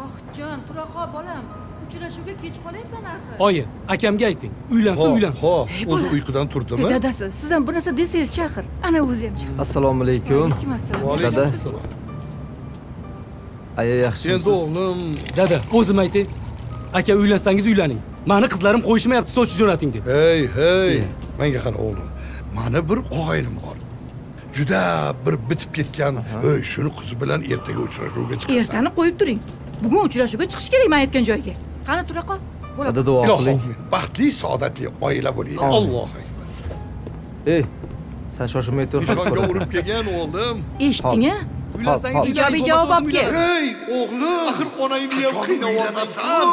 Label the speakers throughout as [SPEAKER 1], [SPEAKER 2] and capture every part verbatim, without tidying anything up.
[SPEAKER 1] vohidjon tura qol bolam, uchrashuvga kech qolayapsan axir.
[SPEAKER 2] Oyi, akamga ayting, uylansa uylansin.
[SPEAKER 3] Xo'p, o'zi uyqudan turdimi?
[SPEAKER 1] Dadasi, siz ham bir narsa desangiz-chi axir. Ana o'zi ham chiqdi.
[SPEAKER 4] Assalomu alaykum.
[SPEAKER 1] Alaykum assalom.
[SPEAKER 4] Dada. Aya yaxshimisiz?
[SPEAKER 3] Endi o'g'lim,
[SPEAKER 2] Dada, o'zim aytay. Aka uylansangiz uylaning. Meni qizlarim qo'yishmayapti sochi jo'nating deb.
[SPEAKER 3] hey, hey, menga qara o'g'lim. Mani bir o'g'aynim bor. Juda bir bitib ketgan, "Ey, shuni qizi bilan ertaga uchrashuvga chiqasan."
[SPEAKER 1] Ertani qo'yib turing. Bugun uchrashuvga chiqish kerak men aytgan joyga. Qani tura qol.
[SPEAKER 4] Dada duo qiling.
[SPEAKER 3] Baxtli, saodatli oila bo'linglar. Allohu akbar.
[SPEAKER 4] Ey, sen shoshilmay tur.
[SPEAKER 3] Nishonga urib kelgan o'g'lim.
[SPEAKER 1] Eshitding-a?
[SPEAKER 2] Uylansangiz
[SPEAKER 1] Ijobiy javob olib kel.
[SPEAKER 3] Hey, o'g'lim, axir onangni ham qiynayapsan.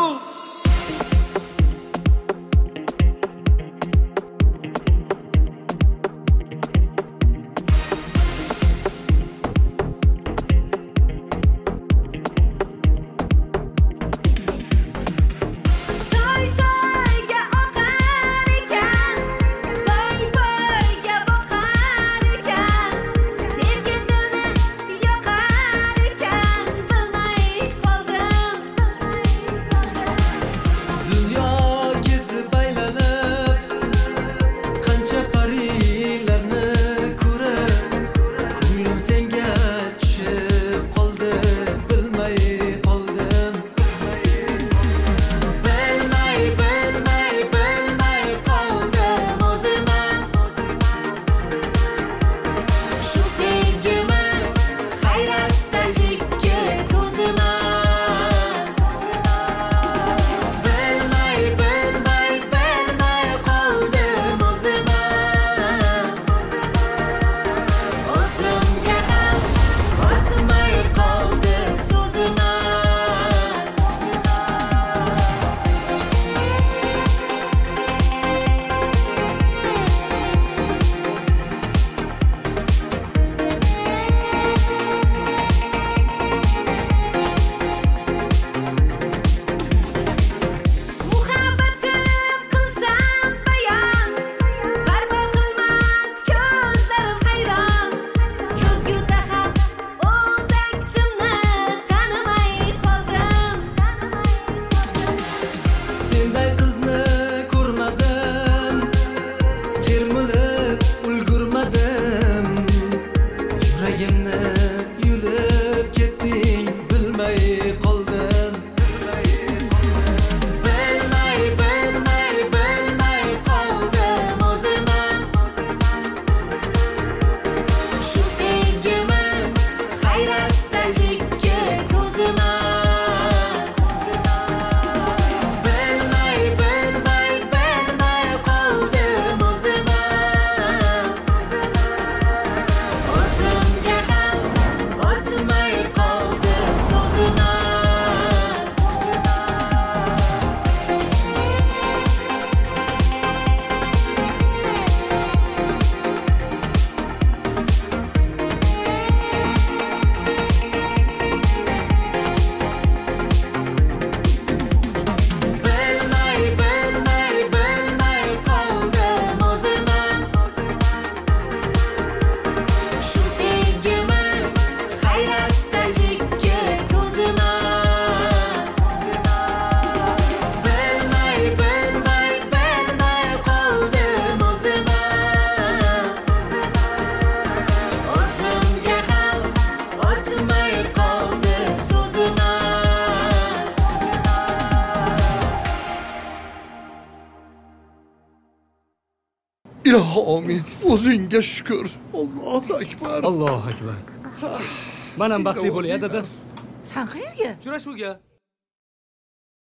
[SPEAKER 3] Amin. O'zingga shukr. Allohu akbar.
[SPEAKER 2] Allohu akbar. Men ham baxtli bo'lay, dada.
[SPEAKER 1] Sen qayerga?
[SPEAKER 2] Uchrashuvga.